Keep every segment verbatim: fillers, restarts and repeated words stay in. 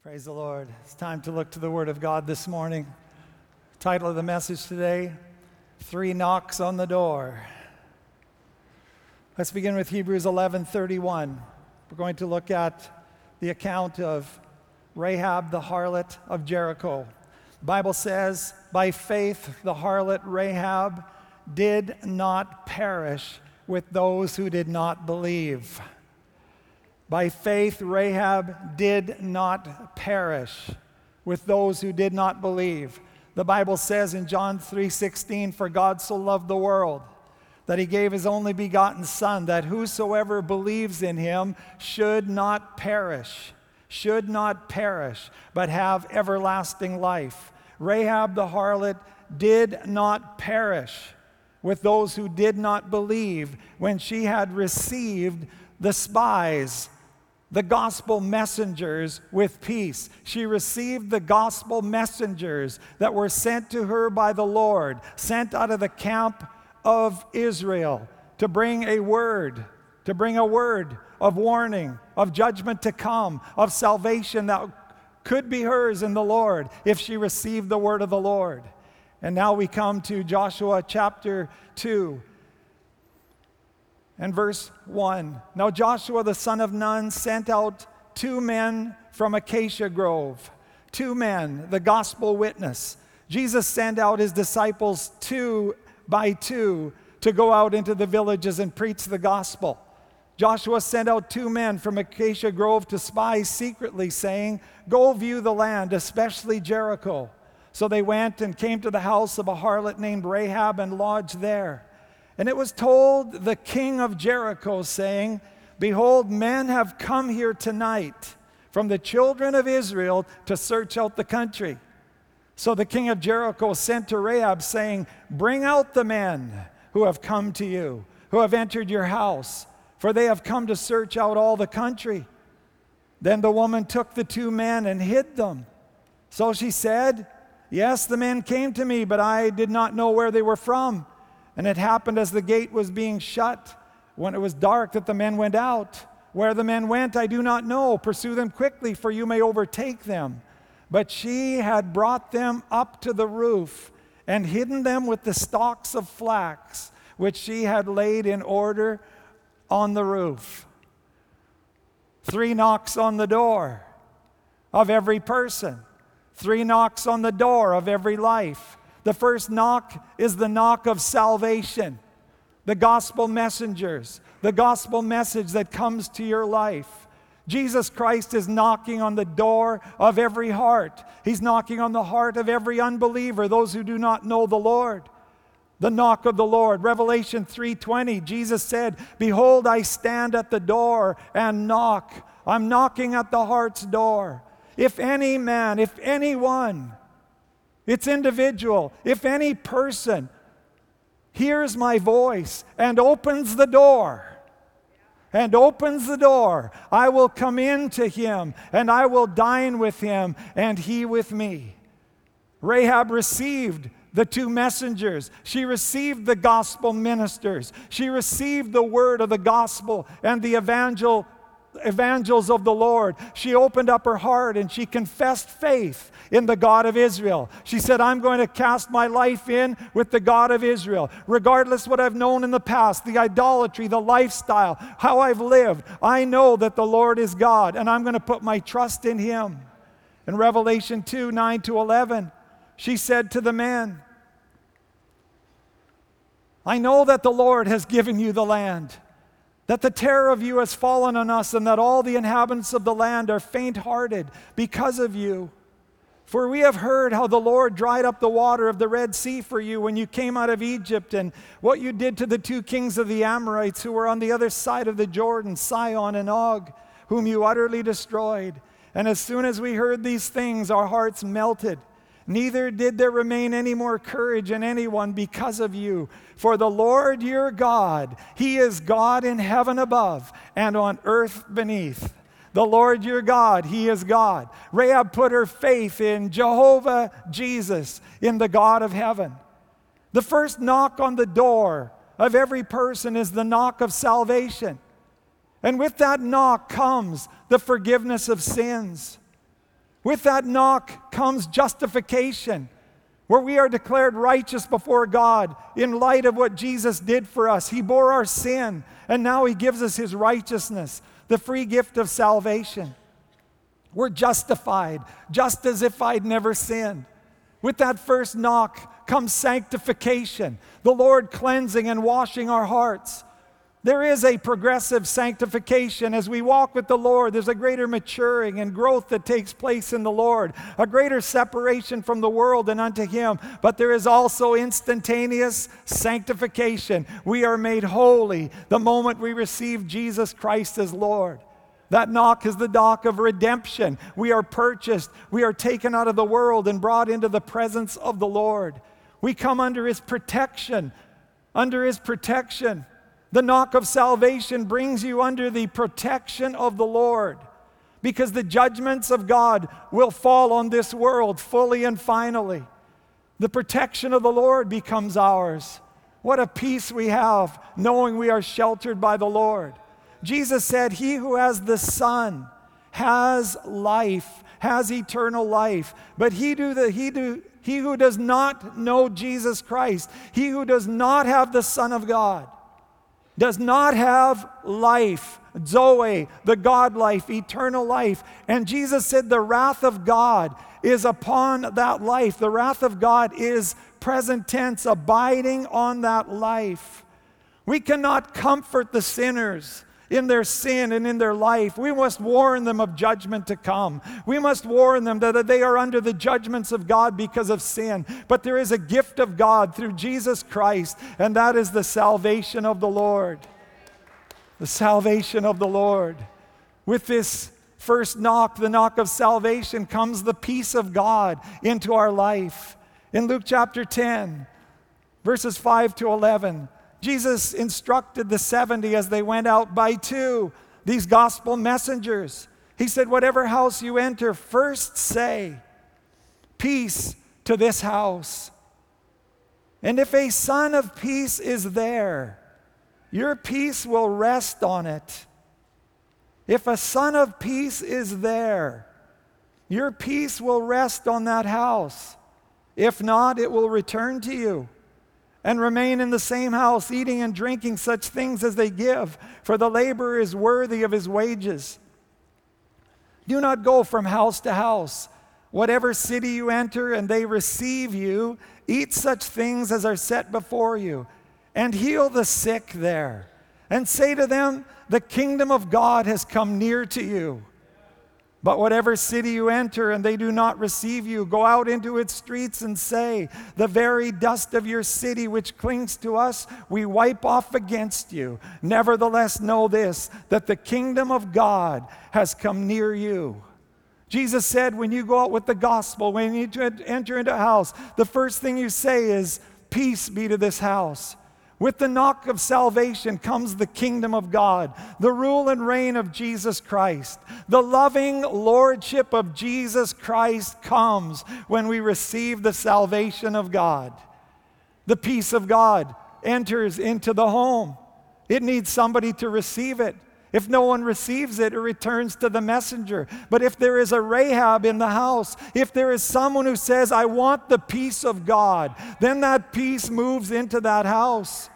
Praise the Lord. It's time to look to the Word of God this morning. Title of the message today, Three Knocks on the Door. Let's begin with Hebrews eleven thirty-one. We're going to look at the account of Rahab the harlot of Jericho. The Bible says, by faith the harlot Rahab did not perish with those who did not believe. By faith, Rahab did not perish with those who did not believe. The Bible says in John three sixteen, for God so loved the world that he gave his only begotten Son, that whosoever believes in him should not perish, should not perish, but have everlasting life. Rahab the harlot did not perish with those who did not believe when she had received the spies, the gospel messengers with peace. She received the gospel messengers that were sent to her by the Lord, sent out of the camp of Israel to bring a word, to bring a word of warning, of judgment to come, of salvation that could be hers in the Lord if she received the word of the Lord. And now we come to Joshua chapter two. And verse one, now Joshua the son of Nun sent out two men from Acacia Grove, two men, the gospel witness. Jesus sent out his disciples two by two to go out into the villages and preach the gospel. Joshua sent out two men from Acacia Grove to spy secretly, saying, go view the land, especially Jericho. So they went and came to the house of a harlot named Rahab and lodged there. And it was told the king of Jericho, saying, behold, men have come here tonight from the children of Israel to search out the country. So the king of Jericho sent to Rahab, saying, bring out the men who have come to you, who have entered your house, for they have come to search out all the country. Then the woman took the two men and hid them. So she said, yes, the men came to me, but I did not know where they were from. And it happened as the gate was being shut, when it was dark, that the men went out. Where the men went, I do not know. Pursue them quickly, for you may overtake them. But she had brought them up to the roof and hidden them with the stalks of flax, which she had laid in order on the roof. Three knocks on the door of every person. Three knocks on the door of every life. The first knock is the knock of salvation. The gospel messengers, the gospel message that comes to your life. Jesus Christ is knocking on the door of every heart. He's knocking on the heart of every unbeliever, those who do not know the Lord. The knock of the Lord. Revelation three twenty, Jesus said, behold, I stand at the door and knock. I'm knocking at the heart's door. If any man, if anyone, it's individual, if any person hears my voice and opens the door, and opens the door, I will come in to him, and I will dine with him, and he with me. Rahab received the two messengers. She received the gospel ministers. She received the word of the gospel and the evangel evangels of the Lord. She opened up her heart and she confessed faith in the God of Israel. She said, I'm going to cast my life in with the God of Israel. Regardless what I've known in the past, the idolatry, the lifestyle, how I've lived, I know that the Lord is God and I'm going to put my trust in him. In Revelation two, nine to eleven, she said to the man, I know that the Lord has given you the land, that the terror of you has fallen on us, and that all the inhabitants of the land are faint-hearted because of you. For we have heard how the Lord dried up the water of the Red Sea for you when you came out of Egypt, and what you did to the two kings of the Amorites who were on the other side of the Jordan, Sihon and Og, whom you utterly destroyed. And as soon as we heard these things, our hearts melted. Neither did there remain any more courage in anyone because of you. For the Lord your God, he is God in heaven above and on earth beneath. The Lord your God, he is God. Rahab put her faith in Jehovah Jesus, in the God of heaven. The first knock on the door of every person is the knock of salvation. And with that knock comes the forgiveness of sins. With that knock comes justification, where we are declared righteous before God in light of what Jesus did for us. He bore our sin, and now He gives us His righteousness, the free gift of salvation. We're justified, just as if I'd never sinned. With that first knock comes sanctification, the Lord cleansing and washing our hearts. There is a progressive sanctification. As we walk with the Lord, there's a greater maturing and growth that takes place in the Lord, a greater separation from the world and unto Him. But there is also instantaneous sanctification. We are made holy the moment we receive Jesus Christ as Lord. That knock is the knock of redemption. We are purchased. We are taken out of the world and brought into the presence of the Lord. We come under His protection. Under His protection. The knock of salvation brings you under the protection of the Lord, because the judgments of God will fall on this world fully and finally. The protection of the Lord becomes ours. What a peace we have knowing we are sheltered by the Lord. Jesus said, "He who has the Son has life, has eternal life. But he, do the, he, do, he who does not know Jesus Christ, he who does not have the Son of God, does not have life, Zoe, the God life, eternal life." And Jesus said the wrath of God is upon that life. The wrath of God is present tense, abiding on that life. We cannot comfort the sinners in their sin and in their life. We must warn them of judgment to come. We must warn them that they are under the judgments of God because of sin. But there is a gift of God through Jesus Christ, and that is the salvation of the Lord. The salvation of the Lord. With this first knock, the knock of salvation, comes the peace of God into our life. In Luke chapter ten, verses five to eleven, Jesus instructed the seventy as they went out by two, these gospel messengers. He said, "Whatever house you enter, first say, 'Peace to this house.' And if a son of peace is there, your peace will rest on it. If a son of peace is there, your peace will rest on that house. If not, it will return to you. And remain in the same house, eating and drinking such things as they give, for the laborer is worthy of his wages. Do not go from house to house. Whatever city you enter and they receive you, eat such things as are set before you, and heal the sick there. And say to them, the kingdom of God has come near to you. But whatever city you enter and they do not receive you, go out into its streets and say, the very dust of your city which clings to us, we wipe off against you. Nevertheless, know this, that the kingdom of God has come near you." Jesus said, when you go out with the gospel, when you enter into a house, the first thing you say is, "Peace be to this house." With the knock of salvation comes the kingdom of God, the rule and reign of Jesus Christ. The loving lordship of Jesus Christ comes when we receive the salvation of God. The peace of God enters into the home. It needs somebody to receive it. If no one receives it, it returns to the messenger. But if there is a Rahab in the house, if there is someone who says, "I want the peace of God," then that peace moves into that house.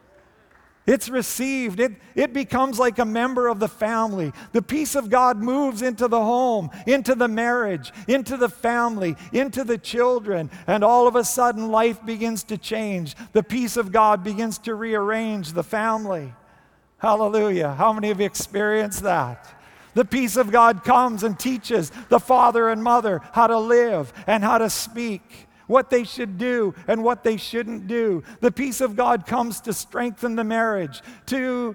It's received. It, it becomes like a member of the family. The peace of God moves into the home, into the marriage, into the family, into the children. And all of a sudden, life begins to change. The peace of God begins to rearrange the family. Hallelujah. How many have experienced that? The peace of God comes and teaches the father and mother how to live and how to speak, what they should do and what they shouldn't do. The peace of God comes to strengthen the marriage, to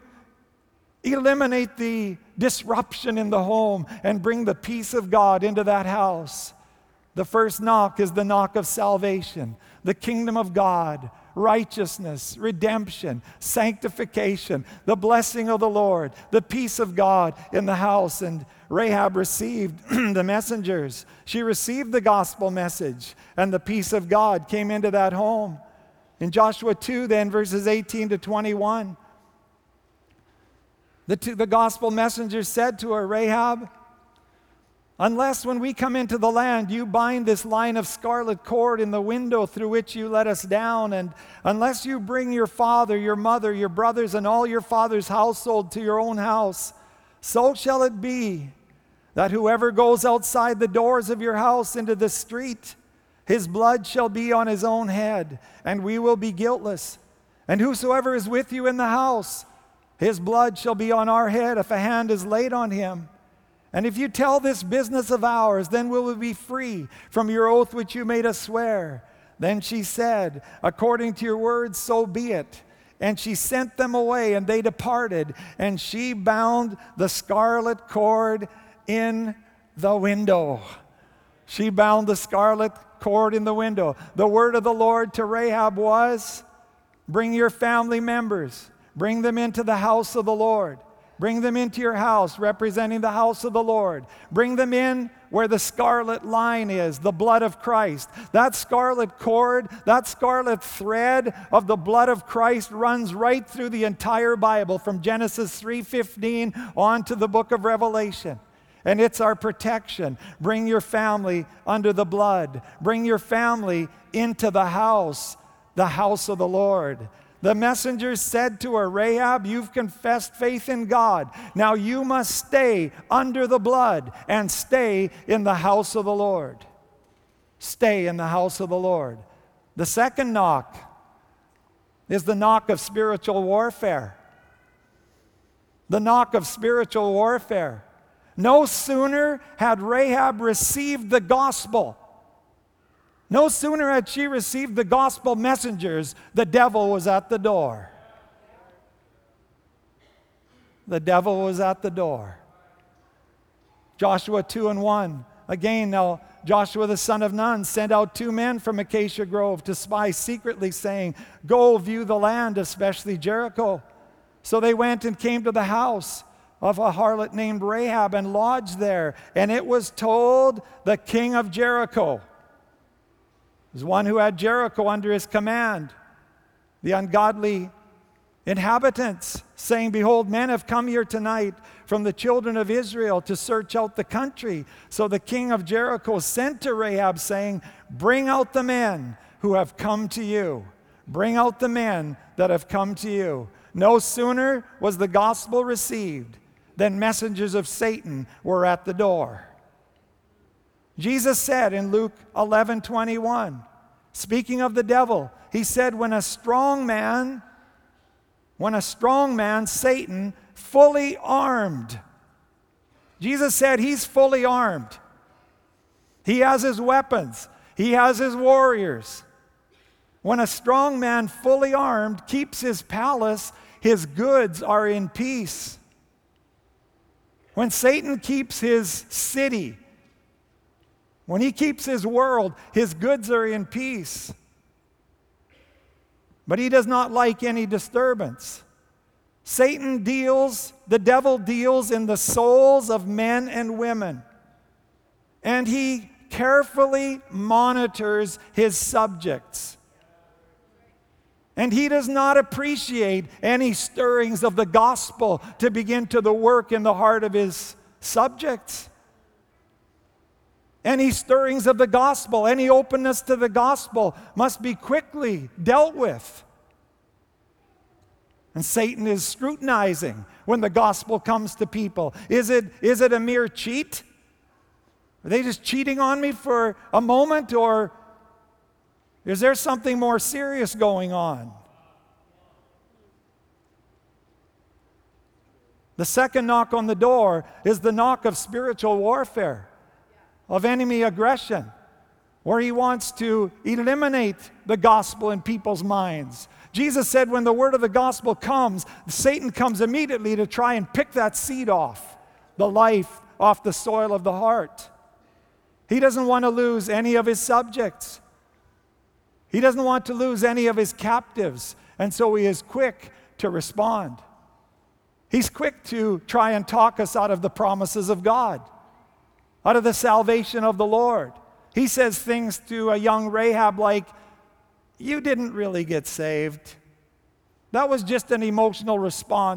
eliminate the disruption in the home and bring the peace of God into that house. The first knock is the knock of salvation, the kingdom of God, righteousness, redemption, sanctification, the blessing of the Lord, the peace of God in the house. And Rahab received the messengers. She received the gospel message, and the peace of God came into that home. In Joshua two, then, verses eighteen to twenty-one, the, two, the gospel messengers said to her, "Rahab, Unless when we come into the land, you bind this line of scarlet cord in the window through which you let us down, and unless you bring your father, your mother, your brothers, and all your father's household to your own house, so shall it be that whoever goes outside the doors of your house into the street, his blood shall be on his own head, and we will be guiltless. And whosoever is with you in the house, his blood shall be on our head if a hand is laid on him. And if you tell this business of ours, then will we be free from your oath which you made us swear. Then she said, according to your words, so be it. And she sent them away, and they departed. And she bound the scarlet cord in the window. She bound the scarlet cord in the window. The word of the Lord to Rahab was, bring your family members. Bring them into the house of the Lord. Bring them into your house, representing the house of the Lord. Bring them in where the scarlet line is, the blood of Christ. That scarlet cord, that scarlet thread of the blood of Christ runs right through the entire Bible, from Genesis three fifteen on to the book of Revelation. And it's our protection. Bring your family under the blood. Bring your family into the house, the house of the Lord. The messengers said to her, Rahab, you've confessed faith in God. Now you must stay under the blood and stay in the house of the Lord. Stay in the house of the Lord. The second knock is the knock of spiritual warfare. The knock of spiritual warfare. No sooner had Rahab received the gospel, no sooner had she received the gospel messengers, the devil was at the door. The devil was at the door. Joshua two and one. Again, now Joshua the son of Nun sent out two men from Acacia Grove to spy secretly, saying, go view the land, especially Jericho. So they went and came to the house of a harlot named Rahab and lodged there. And it was told the king of Jericho, was one who had Jericho under his command, the ungodly inhabitants, saying, behold, men have come here tonight from the children of Israel to search out the country. So the king of Jericho sent to Rahab, saying, bring out the men who have come to you. Bring out the men that have come to you. No sooner was the gospel received than messengers of Satan were at the door. Jesus said in Luke eleven twenty-one, speaking of the devil, he said, when a strong man, when a strong man, Satan, fully armed. Jesus said he's fully armed. He has his weapons. He has his warriors. When a strong man, fully armed, keeps his palace, his goods are in peace. When Satan keeps his city, when he keeps his world, his goods are in peace. But he does not like any disturbance. Satan deals, the devil deals in the souls of men and women. And he carefully monitors his subjects. And he does not appreciate any stirrings of the gospel to begin to the work in the heart of his subjects. Any stirrings of the gospel, any openness to the gospel must be quickly dealt with. And Satan is scrutinizing when the gospel comes to people. Is it, is it a mere cheat? Are they just cheating on me for a moment, or is there something more serious going on? The second knock on the door is the knock of spiritual warfare, of enemy aggression, where he wants to eliminate the gospel in people's minds. Jesus said when the word of the gospel comes, Satan comes immediately to try and pick that seed off, the life off the soil of the heart. He doesn't want to lose any of his subjects. He doesn't want to lose any of his captives, and so he is quick to respond. He's quick to try and talk us out of the promises of God, out of the salvation of the Lord. He says things to a young Rahab like, you didn't really get saved. That was just an emotional response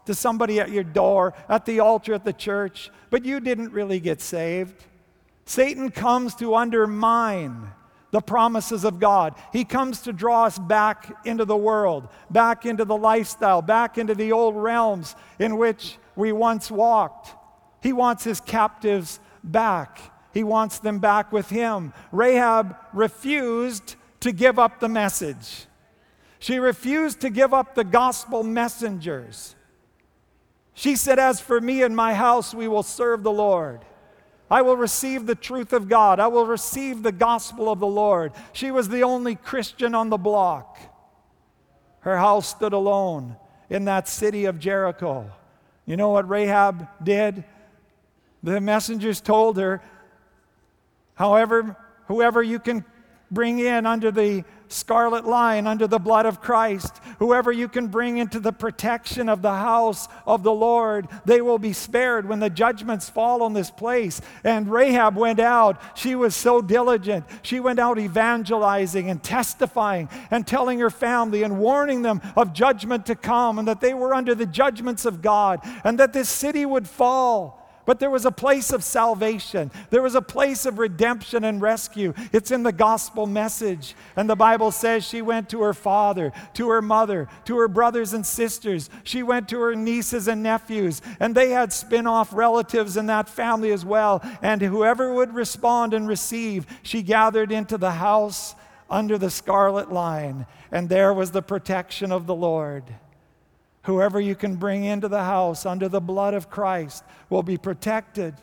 to somebody at your door, at the altar at the church, but you didn't really get saved. Satan comes to undermine the promises of God. He comes to draw us back into the world, back into the lifestyle, back into the old realms in which we once walked. He wants his captives back. He wants them back with him. Rahab refused to give up the message. She refused to give up the gospel messengers. She said, "As for me and my house, we will serve the Lord. I will receive the truth of God. I will receive the gospel of the Lord." She was the only Christian on the block. Her house stood alone in that city of Jericho. You know what Rahab did? The messengers told her, however, whoever you can bring in under the scarlet line, under the blood of Christ, whoever you can bring into the protection of the house of the Lord, they will be spared when the judgments fall on this place. And Rahab went out. She was so diligent. She went out evangelizing and testifying and telling her family and warning them of judgment to come, and that they were under the judgments of God, and that this city would fall. But there was a place of salvation. There was a place of redemption and rescue. It's in the gospel message. And the Bible says she went to her father, to her mother, to her brothers and sisters. She went to her nieces and nephews. And they had spin-off relatives in that family as well. And whoever would respond and receive, she gathered into the house under the scarlet line. And there was the protection of the Lord. Whoever you can bring into the house under the blood of Christ will be protected.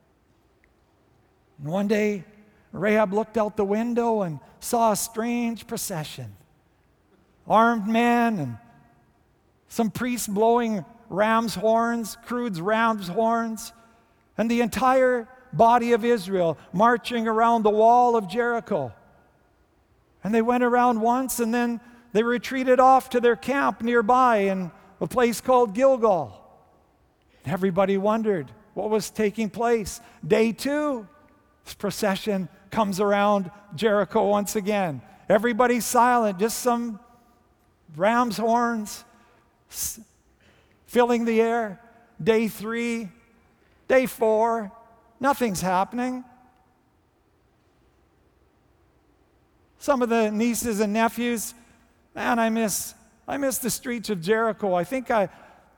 And one day, Rahab looked out the window and saw a strange procession. Armed men and some priests blowing ram's horns, crude ram's horns, and the entire body of Israel marching around the wall of Jericho. And they went around once, and then they retreated off to their camp nearby in a place called Gilgal. Everybody wondered what was taking place. Day two, this procession comes around Jericho once again. Everybody's silent, just some ram's horns filling the air. Day three, day four, nothing's happening. Some of the nieces and nephews, man, I miss I miss the streets of Jericho. I think I,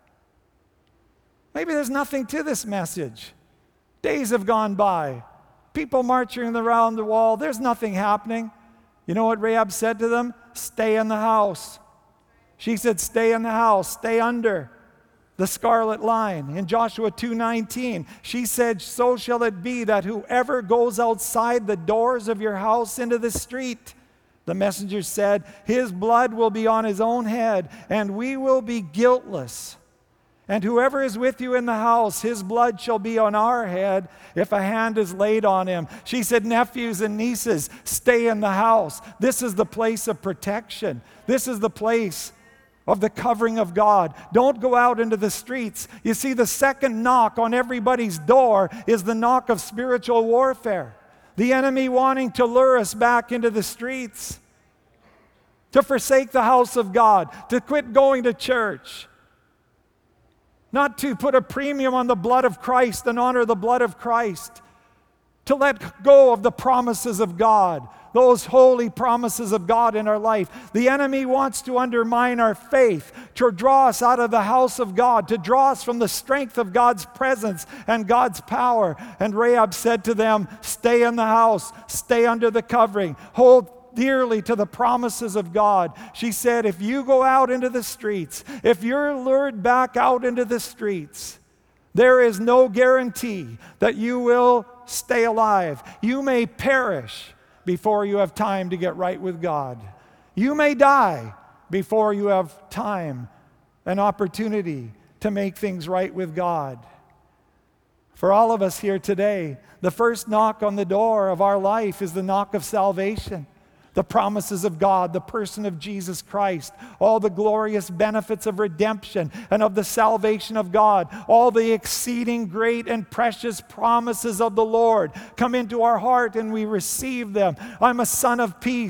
maybe there's nothing to this message. Days have gone by. People marching around the wall. There's nothing happening. You know what Rahab said to them? Stay in the house. She said, stay in the house. Stay under the scarlet line. In Joshua two nineteen, she said, so shall it be that whoever goes outside the doors of your house into the street, the messenger said, his blood will be on his own head, and we will be guiltless. And whoever is with you in the house, his blood shall be on our head if a hand is laid on him. She said, nephews and nieces, stay in the house. This is the place of protection. This is the place of the covering of God. Don't go out into the streets. You see, the second knock on everybody's door is the knock of spiritual warfare. The enemy wanting to lure us back into the streets, to forsake the house of God, to quit going to church, not to put a premium on the blood of Christ and honor the blood of Christ, to let go of the promises of God, those holy promises of God in our life. The enemy wants to undermine our faith, to draw us out of the house of God, to draw us from the strength of God's presence and God's power. And Rahab said to them, stay in the house, stay under the covering, hold dearly to the promises of God. She said, if you go out into the streets, if you're lured back out into the streets, there is no guarantee that you will stay alive. You may perish before you have time to get right with God. You may die before you have time and opportunity to make things right with God. For all of us here today, the first knock on the door of our life is the knock of salvation. The promises of God, the person of Jesus Christ, all the glorious benefits of redemption and of the salvation of God, all the exceeding great and precious promises of the Lord come into our heart and we receive them. I'm a son of peace.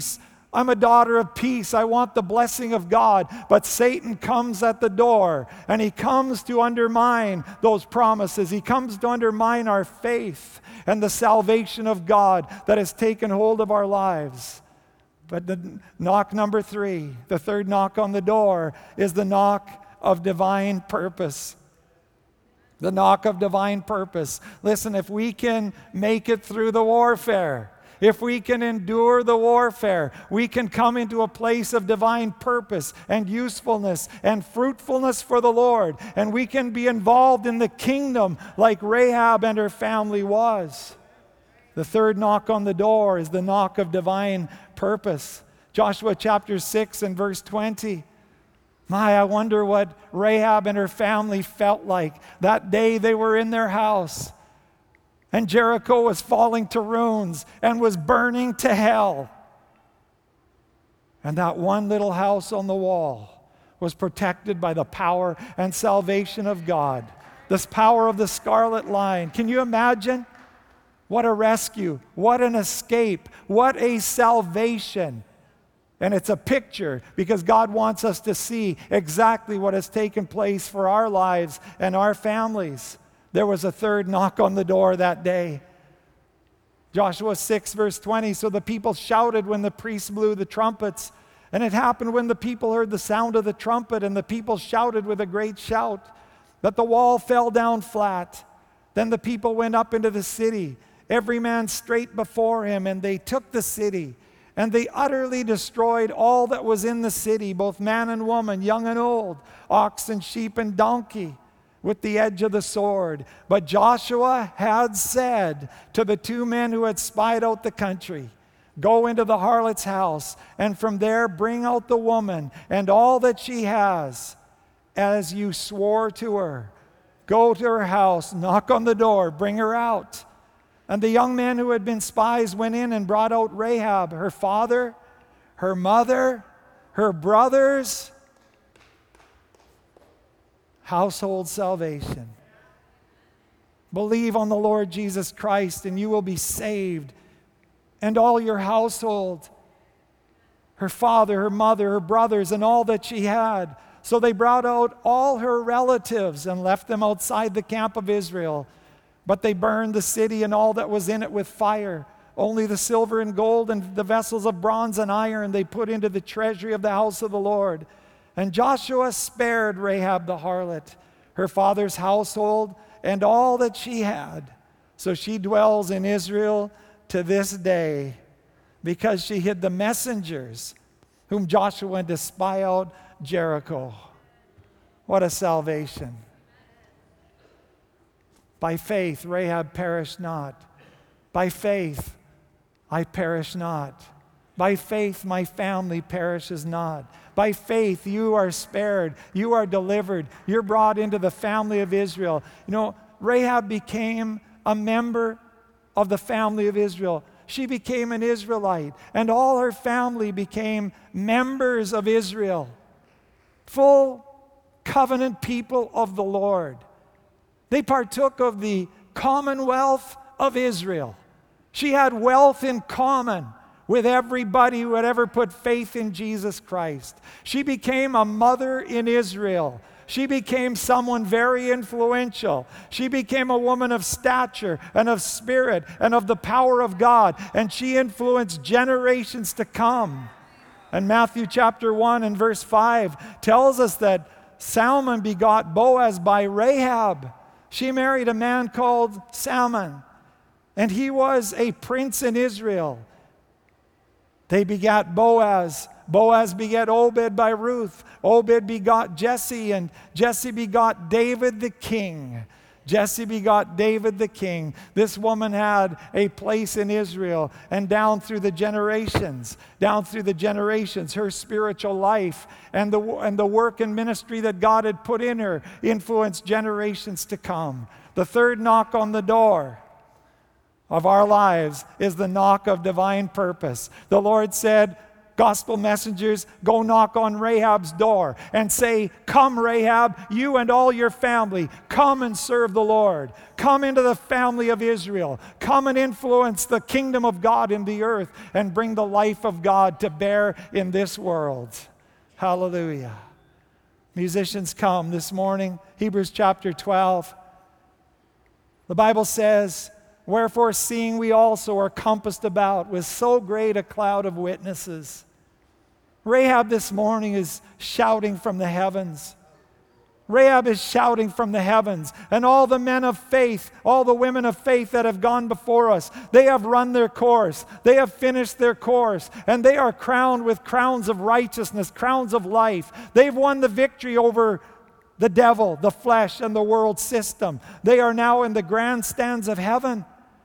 I'm a daughter of peace. I want the blessing of God. But Satan comes at the door, and he comes to undermine those promises. He comes to undermine our faith and the salvation of God that has taken hold of our lives. But the knock number three, the third knock on the door, is the knock of divine purpose. The knock of divine purpose. Listen, if we can make it through the warfare, if we can endure the warfare, we can come into a place of divine purpose and usefulness and fruitfulness for the Lord. And we can be involved in the kingdom like Rahab and her family was. The third knock on the door is the knock of divine purpose. Joshua chapter six and verse twenty. My, I wonder what Rahab and her family felt like that day they were in their house. And Jericho was falling to ruins and was burning to hell. And that one little house on the wall was protected by the power and salvation of God. This power of the scarlet line. Can you imagine? What a rescue. What an escape. What a salvation. And it's a picture because God wants us to see exactly what has taken place for our lives and our families. There was a third knock on the door that day. Joshua six, verse twenty, so the people shouted when the priests blew the trumpets. And it happened when the people heard the sound of the trumpet, and the people shouted with a great shout, that the wall fell down flat. Then the people went up into the city, every man straight before him, and they took the city. And they utterly destroyed all that was in the city, both man and woman, young and old, ox and sheep and donkey, with the edge of the sword. But Joshua had said to the two men who had spied out the country, go into the harlot's house, and from there bring out the woman and all that she has, as you swore to her. Go to her house, knock on the door, bring her out. And the young men who had been spies went in and brought out Rahab, her father, her mother, her brothers. Household salvation. Believe on the Lord Jesus Christ and you will be saved, and all your household. Her father, her mother, her brothers, and all that she had. So they brought out all her relatives and left them outside the camp of Israel. But they burned the city and all that was in it with fire. Only the silver and gold and the vessels of bronze and iron they put into the treasury of the house of the Lord. And Joshua spared Rahab the harlot, her father's household, and all that she had. So she dwells in Israel to this day, because she hid the messengers whom Joshua went to spy out Jericho. What a salvation. By faith, Rahab perished not. By faith, I perish not. By faith, my family perishes not. By faith, you are spared. You are delivered. You're brought into the family of Israel. You know, Rahab became a member of the family of Israel. She became an Israelite, and all her family became members of Israel. Full covenant people of the Lord. They partook of the commonwealth of Israel. She had wealth in common with everybody who had ever put faith in Jesus Christ. She became a mother in Israel. She became someone very influential. She became a woman of stature and of spirit and of the power of God. And she influenced generations to come. And Matthew chapter one and verse five tells us that Salmon begot Boaz by Rahab. She married a man called Salmon, and he was a prince in Israel. They begat Boaz. Boaz begat Obed by Ruth. Obed begot Jesse, and Jesse begot David the king. Jesse begot David the king. This woman had a place in Israel, and down through the generations, down through the generations, her spiritual life and the, and the work and ministry that God had put in her influenced generations to come. The third knock on the door of our lives is the knock of divine purpose. The Lord said, Gospel messengers go knock on Rahab's door and say, "Come, Rahab, you and all your family, come and serve the Lord. Come into the family of Israel. Come and influence the kingdom of God in the earth and bring the life of God to bear in this world." Hallelujah. Musicians, come this morning. Hebrews chapter twelve. The Bible says, "Wherefore, seeing we also are compassed about with so great a cloud of witnesses." Rahab this morning is shouting from the heavens. Rahab is shouting from the heavens. And all the men of faith, all the women of faith that have gone before us, they have run their course. They have finished their course. And they are crowned with crowns of righteousness, crowns of life. They've won the victory over the devil, the flesh, and the world system. They are now in the grandstands of heaven.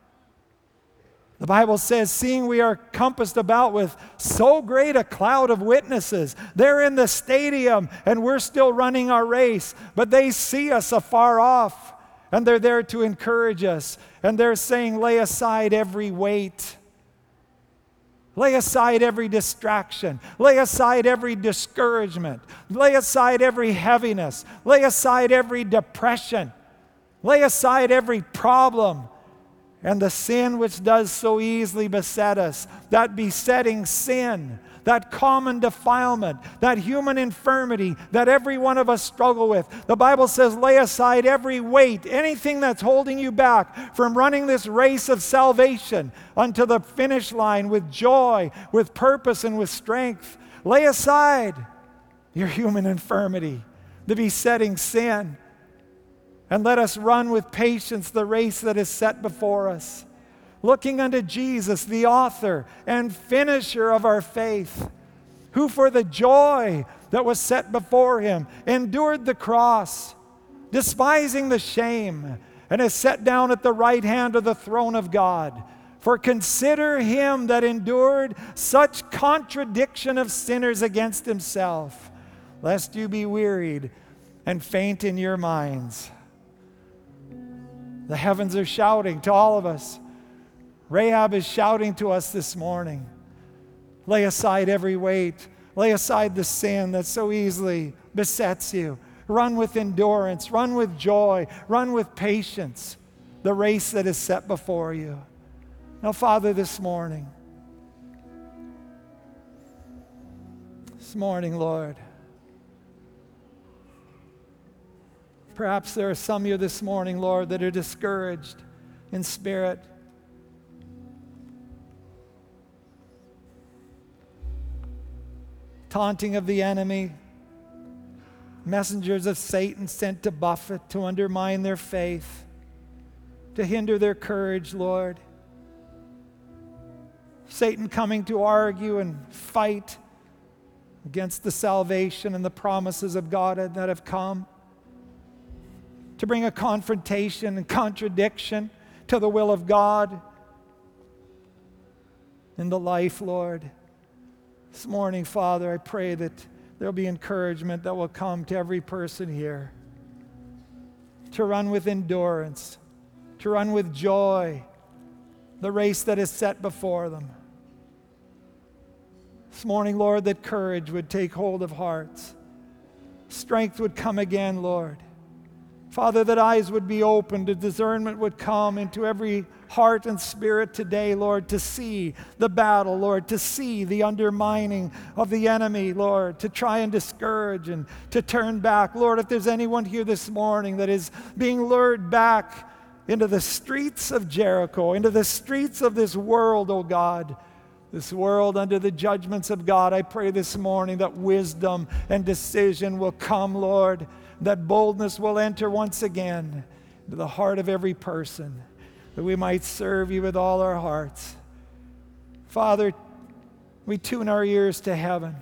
The Bible says, "Seeing we are compassed about with so great a cloud of witnesses." They're in the stadium and we're still running our race, but they see us afar off and they're there to encourage us. And they're saying, "Lay aside every weight. Lay aside every distraction. Lay aside every discouragement. Lay aside every heaviness. Lay aside every depression. Lay aside every problem. And the sin which does so easily beset us, that besetting sin, that common defilement, that human infirmity that every one of us struggle with." The Bible says, lay aside every weight, anything that's holding you back from running this race of salvation unto the finish line with joy, with purpose, and with strength. Lay aside your human infirmity, the besetting sin. And let us run with patience the race that is set before us, looking unto Jesus, the author and finisher of our faith, who for the joy that was set before him endured the cross, despising the shame, and is set down at the right hand of the throne of God. For consider him that endured such contradiction of sinners against himself, lest you be wearied and faint in your minds. The heavens are shouting to all of us. Rahab is shouting to us this morning. Lay aside every weight. Lay aside the sin that so easily besets you. Run with endurance. Run with joy. Run with patience. The race that is set before you. Now, Father, this morning, this morning, Lord, perhaps there are some of you this morning, Lord, that are discouraged in spirit. Taunting of the enemy, messengers of Satan sent to buffet, to undermine their faith, to hinder their courage, Lord. Satan coming to argue and fight against the salvation and the promises of God that have come, to bring a confrontation and contradiction to the will of God in the life, Lord. This morning, Father, I pray that there'll be encouragement that will come to every person here to run with endurance, to run with joy, the race that is set before them. This morning, Lord, that courage would take hold of hearts. Strength would come again, Lord. Father, that eyes would be opened, that discernment would come into every heart and spirit today, Lord, to see the battle, Lord, to see the undermining of the enemy, Lord, to try and discourage and to turn back. Lord, if there's anyone here this morning that is being lured back into the streets of Jericho, into the streets of this world, oh God, this world under the judgments of God, I pray this morning that wisdom and decision will come, Lord, that boldness will enter once again into the heart of every person, that we might serve you with all our hearts. Father, we tune our ears to heaven.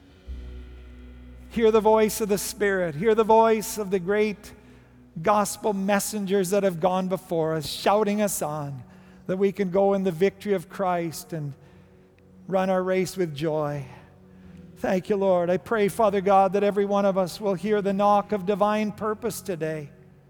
Hear the voice of the Spirit. Hear the voice of the great gospel messengers that have gone before us, shouting us on, that we can go in the victory of Christ and run our race with joy. Thank you, Lord. I pray, Father God, that every one of us will hear the knock of divine purpose today.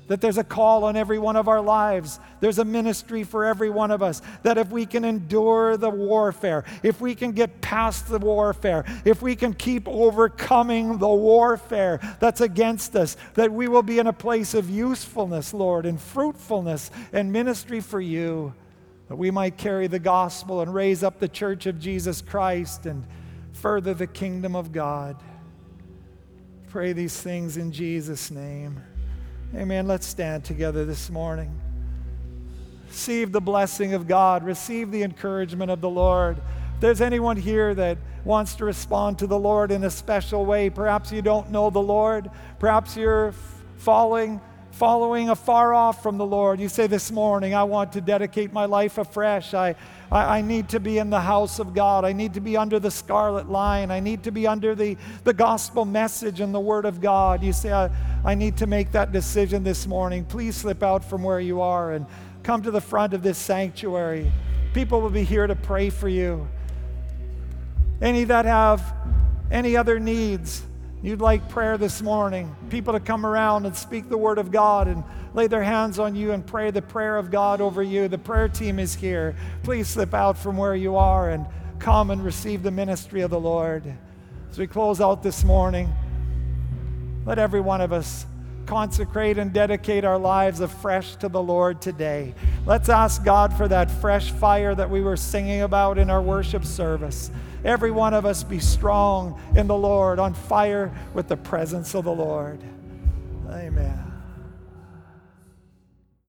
that there's a call on every one of our lives. There's a ministry for every one of us. That if we can endure the warfare, if we can get past the warfare, if we can keep overcoming the warfare that's against us, that we will be in a place of usefulness, Lord, and fruitfulness and ministry for you, that we might carry the gospel and raise up the church of Jesus Christ and further the kingdom of God. Pray these things in Jesus' name. Amen. Let's stand together this morning. Receive the blessing of God. Receive the encouragement of the Lord. If there's anyone here that wants to respond to the Lord in a special way, perhaps you don't know the Lord, perhaps you're falling, following afar off from the Lord. You say this morning, I want to dedicate my life afresh. I, I, I need to be in the house of God. I need to be under the scarlet line. I need to be under the, the gospel message and the word of God. You say, I, I need to make that decision this morning. Please slip out from where you are and come to the front of this sanctuary. People will be here to pray for you. Any that have any other needs, you'd like prayer this morning, people to come around and speak the word of God and lay their hands on you and pray the prayer of God over you. The prayer team is here. Please slip out from where you are and come and receive the ministry of the Lord. As we close out this morning, let every one of us consecrate and dedicate our lives afresh to the Lord today. Let's ask God for that fresh fire that we were singing about in our worship service. Every one of us be strong in the Lord, on fire with the presence of the Lord. Amen.